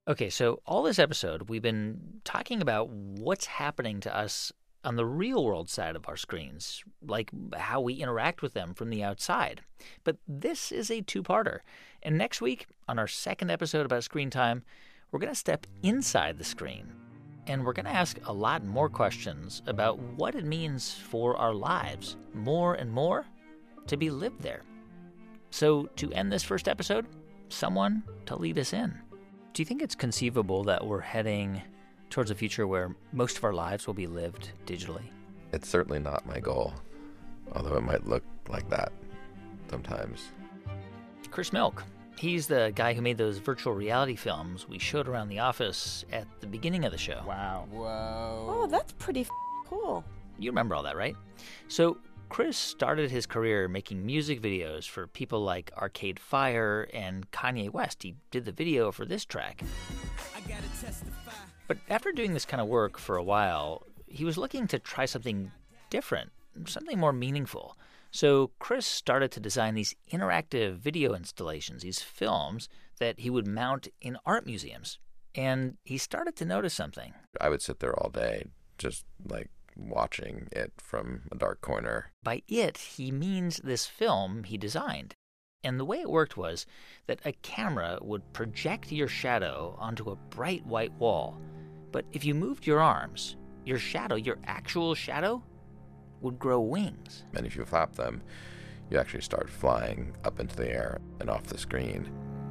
Okay, so all this episode, we've been talking about what's happening to us on the real world side of our screens, like how we interact with them from the outside. But this is a two-parter. And next week, on our second episode about screen time, we're going to step inside the screen. And we're going to ask a lot more questions about what it means for our lives, more and more, to be lived there. So to end this first episode, someone to lead us in. Do you think it's conceivable that we're heading towards a future where most of our lives will be lived digitally? It's certainly not my goal, although it might look like that sometimes. Chris Milk. He's the guy who made those virtual reality films we showed around the office at the beginning of the show. Wow. Whoa. Oh, that's pretty cool. You remember all that, right? So Chris started his career making music videos for people like Arcade Fire and Kanye West. He did the video for this track. But after doing this kind of work for a while, he was looking to try something different, something more meaningful. So Chris started to design these interactive video installations, these films that he would mount in art museums. And he started to notice something. I would sit there all day, just like watching it from a dark corner. By it, he means this film he designed. And the way it worked was that a camera would project your shadow onto a bright white wall. But if you moved your arms, your shadow, your actual shadow, would grow wings. And if you flap them, you actually start flying up into the air and off the screen.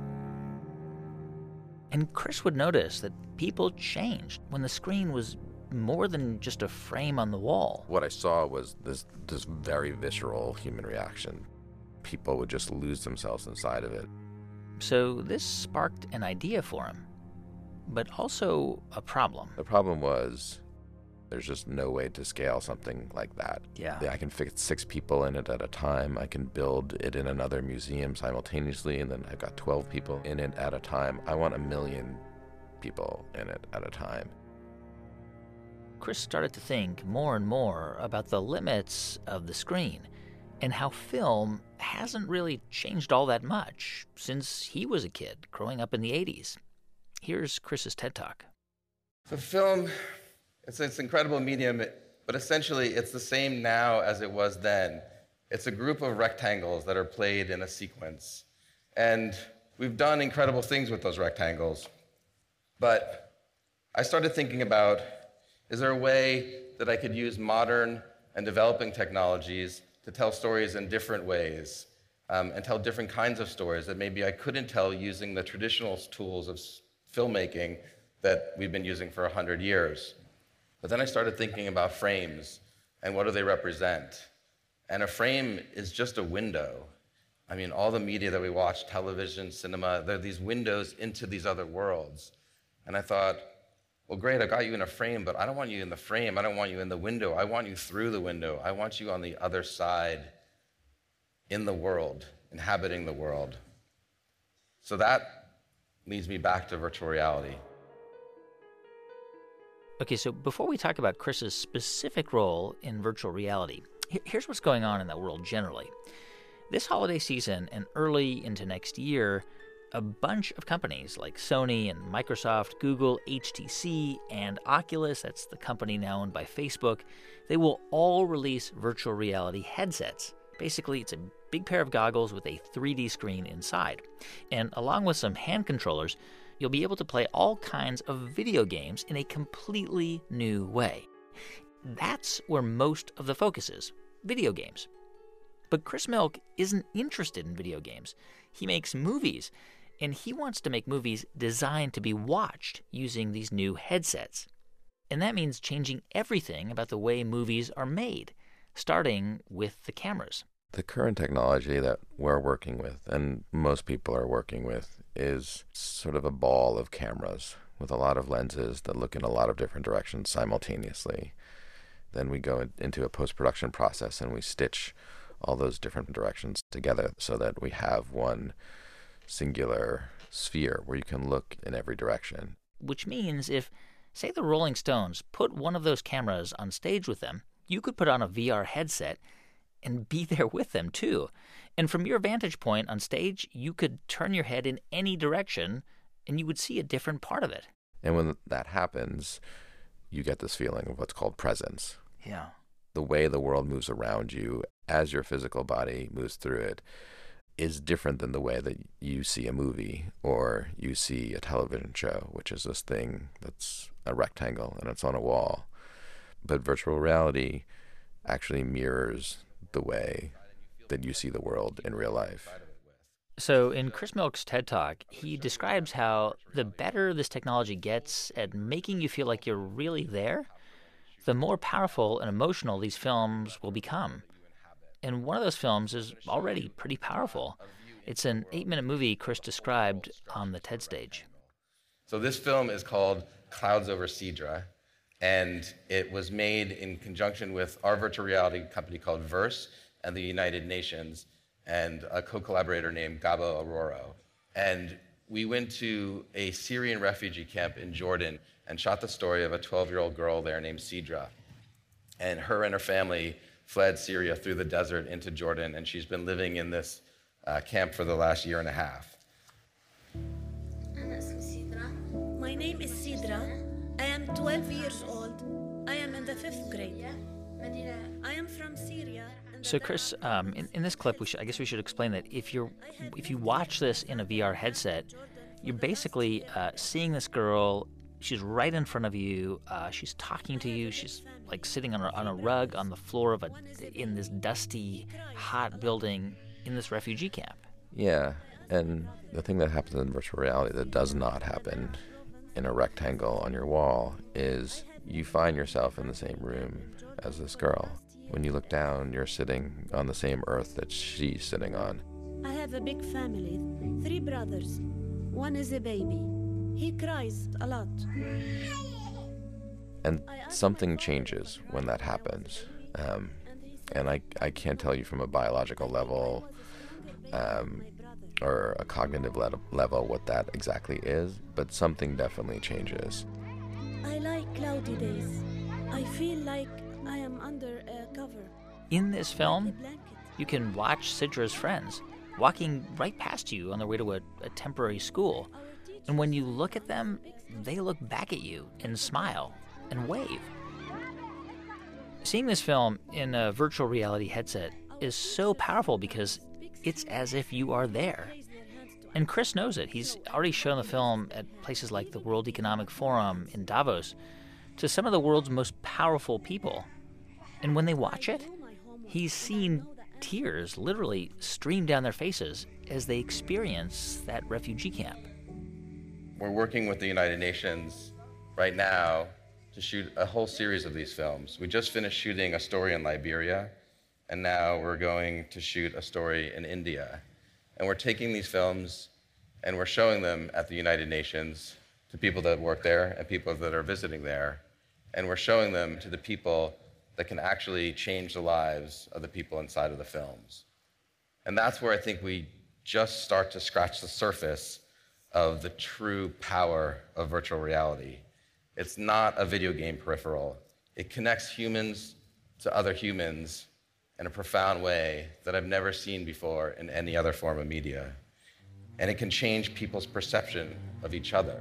And Chris would notice that people changed when the screen was more than just a frame on the wall. What I saw was this very visceral human reaction. People would just lose themselves inside of it. So this sparked an idea for him, but also a problem. The problem was there's just no way to scale something like that. Yeah. I can fit 6 people in it at a time. I can build it in another museum simultaneously, and then I've got 12 people in it at a time. I want 1 million people in it at a time. Chris started to think more and more about the limits of the screen and how film hasn't really changed all that much since he was a kid growing up in the 80s. Here's Chris's TED Talk. So film, it's an incredible medium, but essentially it's the same now as it was then. It's a group of rectangles that are played in a sequence. And we've done incredible things with those rectangles. But I started thinking about, is there a way that I could use modern and developing technologies to tell stories in different ways and tell different kinds of stories that maybe I couldn't tell using the traditional tools of filmmaking that we've been using for 100 years. But then I started thinking about frames and what do they represent? And a frame is just a window. I mean, all the media that we watch, television, cinema, they're these windows into these other worlds. And I thought, well, great, I got you in a frame, but I don't want you in the frame. I don't want you in the window. I want you through the window. I want you on the other side in the world, inhabiting the world. So that leads me back to virtual reality. Okay, so before we talk about Chris's specific role in virtual reality, here's what's going on in that world generally. This holiday season and early into next year, a bunch of companies like Sony and Microsoft, Google, HTC, and Oculus, that's the company now owned by Facebook, they will all release virtual reality headsets. Basically, it's a big pair of goggles with a 3D screen inside. And along with some hand controllers, you'll be able to play all kinds of video games in a completely new way. That's where most of the focus is, video games. But Chris Milk isn't interested in video games. He makes movies, and he wants to make movies designed to be watched using these new headsets. And that means changing everything about the way movies are made, starting with the cameras. The current technology that we're working with, and most people are working with, is sort of a ball of cameras with a lot of lenses that look in a lot of different directions simultaneously. Then we go into a post-production process and we stitch all those different directions together so that we have one singular sphere where you can look in every direction. Which means if, say, the Rolling Stones put one of those cameras on stage with them, you could put on a VR headset and be there with them, too. And from your vantage point on stage, you could turn your head in any direction and you would see a different part of it. And when that happens, you get this feeling of what's called presence. Yeah. The way the world moves around you as your physical body moves through it is different than the way that you see a movie or you see a television show, which is this thing that's a rectangle and it's on a wall. But virtual reality actually mirrors the way that you see the world in real life. So in Chris Milk's TED Talk, he describes how the better this technology gets at making you feel like you're really there, the more powerful and emotional these films will become. And one of those films is already pretty powerful. It's an 8-minute movie Chris described on the TED stage. So this film is called Clouds Over Sidra, and it was made in conjunction with our virtual reality company called Verse and the United Nations and a co-collaborator named Gabo Aroro. And we went to a Syrian refugee camp in Jordan and shot the story of a 12-year-old girl there named Sidra. And her family fled Syria through the desert into Jordan, and she's been living in this camp for the last year and a half. My name is Sidra. I am 12 years old. I am in the 5th grade. I am from Syria. So Chris, in this clip, I guess we should explain that if you watch this in a VR headset, you're basically seeing this girl. She's right in front of you. She's talking to you. She's like sitting on a rug on the floor in this dusty, hot building in this refugee camp. Yeah, and the thing that happens in virtual reality that does not happen in a rectangle on your wall is you find yourself in the same room as this girl. When you look down, you're sitting on the same earth that she's sitting on. I have a big family, 3 brothers. One is a baby. He cries a lot. And something changes when that happens. And I can't tell you from a biological level or a cognitive level what that exactly is, but something definitely changes. I like cloudy days. I feel like I am under a cover. In this film, you can watch Sidra's friends walking right past you on their way to a temporary school. And when you look at them, they look back at you and smile and wave. Seeing this film in a virtual reality headset is so powerful because it's as if you are there. And Chris knows it. He's already shown the film at places like the World Economic Forum in Davos to some of the world's most powerful people. And when they watch it, he's seen tears literally stream down their faces as they experience that refugee camp. We're working with the United Nations right now to shoot a whole series of these films. We just finished shooting a story in Liberia, and now we're going to shoot a story in India. And we're taking these films and we're showing them at the United Nations to people that work there and people that are visiting there. And we're showing them to the people that can actually change the lives of the people inside of the films. And that's where I think we just start to scratch the surface of the true power of virtual reality. It's not a video game peripheral. It connects humans to other humans in a profound way that I've never seen before in any other form of media. And it can change people's perception of each other.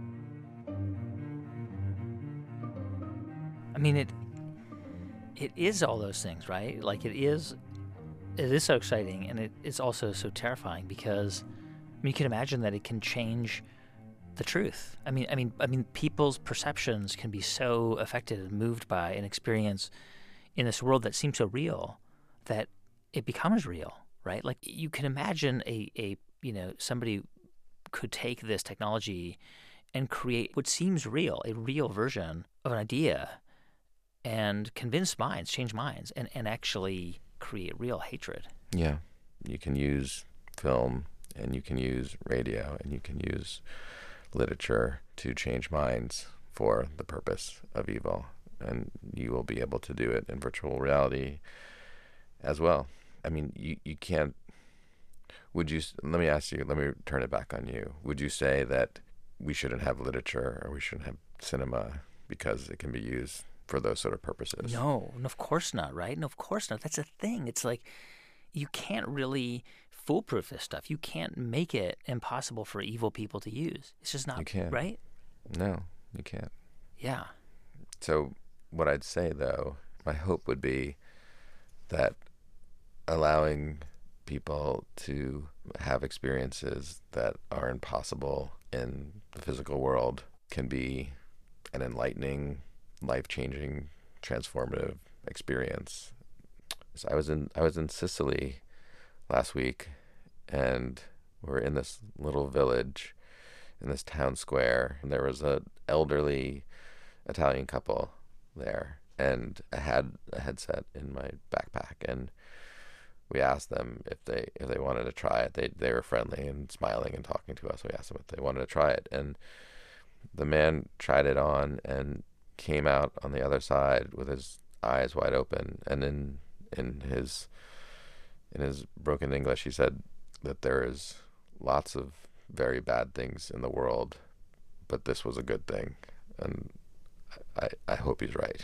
I mean, it is all those things, right? Like it is so exciting, and it is also so terrifying because you can imagine that it can change the truth. I mean, people's perceptions can be so affected and moved by an experience in this world that seems so real that it becomes real, right? Like you can imagine somebody could take this technology and create what seems real, a real version of an idea, and convince minds, change minds, and actually create real hatred. Yeah, you can use film, and you can use radio, and you can use literature to change minds for the purpose of evil. And you will be able to do it in virtual reality as well. I mean, you can't... let me turn it back on you. Would you say that we shouldn't have literature or we shouldn't have cinema because it can be used for those sort of purposes? No, of course not, right? No, of course not. That's a thing. It's like you can't really foolproof this stuff. You can't make it impossible for evil people to use. It's just not, You can't. right? No, you can't. Yeah. So what I'd say, though, my hope would be that allowing people to have experiences that are impossible in the physical world can be an enlightening, life-changing, transformative experience. So I was in Sicily last week, and we're in this little village in this town square, and there was an elderly Italian couple there, and I had a headset in my backpack, and we asked them if they wanted to try it. They were friendly and smiling and talking to us. We asked them if they wanted to try it, and the man tried it on and came out on the other side with his eyes wide open, and in his broken English, he said that there is lots of very bad things in the world, but this was a good thing, and I hope he's right.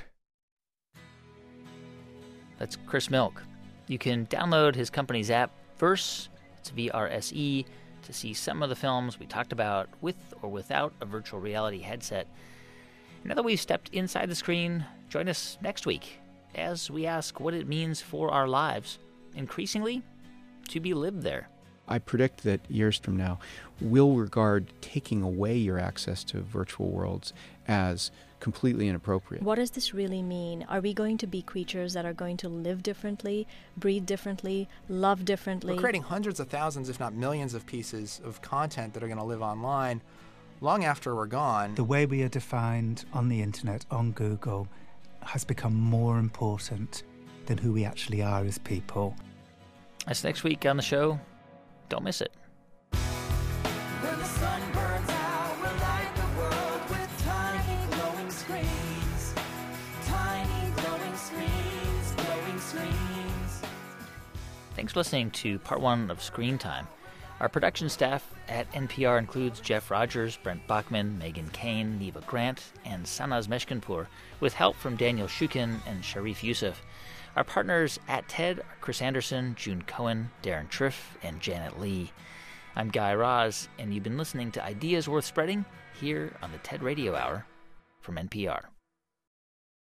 That's Chris Milk. You can download his company's app, Verse, it's VRSE, to see some of the films we talked about with or without a virtual reality headset. Now that we've stepped inside the screen, join us next week as we ask what it means for our lives, increasingly, to be lived there. I predict that years from now, we'll regard taking away your access to virtual worlds as completely inappropriate. What does this really mean? Are we going to be creatures that are going to live differently, breathe differently, love differently? We're creating hundreds of thousands, if not millions, of pieces of content that are going to live online long after we're gone. The way we are defined on the internet, on Google, has become more important than who we actually are as people. That's next week on the show. Don't miss it. When the sun burns out, we'll light the world with tiny glowing screens. Tiny glowing screens, glowing screens. Thanks for listening to part one of Screen Time. Our production staff at NPR includes Jeff Rogers, Brent Bachman, Megan Kane, Neva Grant, and Sanaz Meshkinpour, with help from Daniel Shukin and Sharif Youssef. Our partners at TED are Chris Anderson, June Cohen, Darren Triff, and Janet Lee. I'm Guy Raz, and you've been listening to Ideas Worth Spreading here on the TED Radio Hour from NPR.